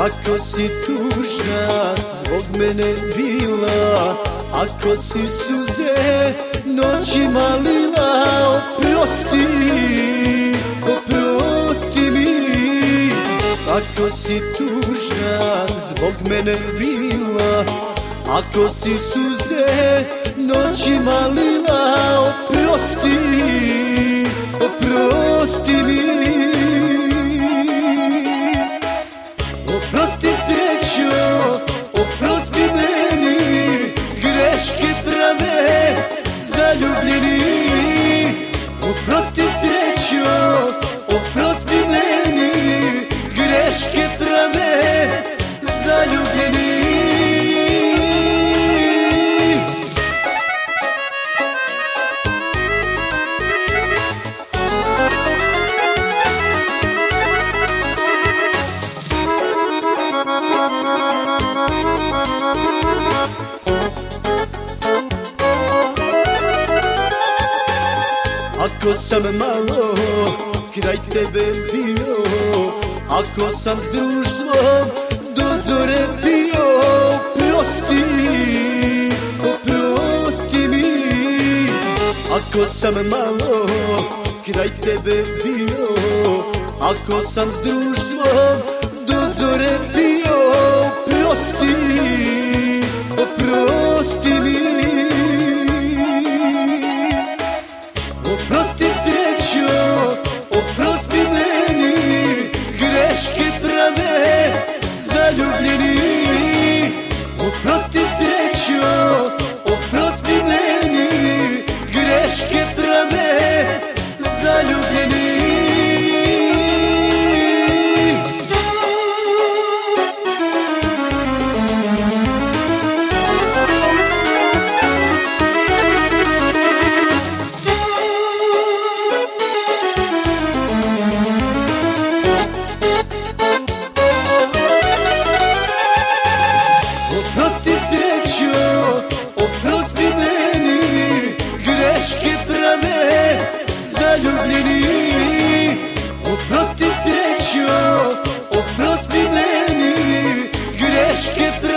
Ako si tužna zbog mene bila, ako si suze noćima lila, oprosti, oprosti mi. Ako si tužna zbog mene bila, ako si suze noćima lila, oprosti, oprosti mi. Oprosti srećo, oprosti meni, greške prave zaljubljeni. Oprosti srećo, oprosti meni, greške prave zaljubljeni. Ako sam malo kraj tebe bio, ako sam s društvom do zore bio, oprosti, oprosti mi. Ako sam malo kraj tebe bio, ako sam s društvom do zore bio, oprosti, oprosti mi. Oprosti srećo, oprosti meni, greške prave zaljubljeni. Oprosti srećo, oprosti meni, greške prave zaljubljeni. Oprosti srećo, oprosti meni, greške prave zaljubljeni. Oprosti srećo, oprosti meni, greške prave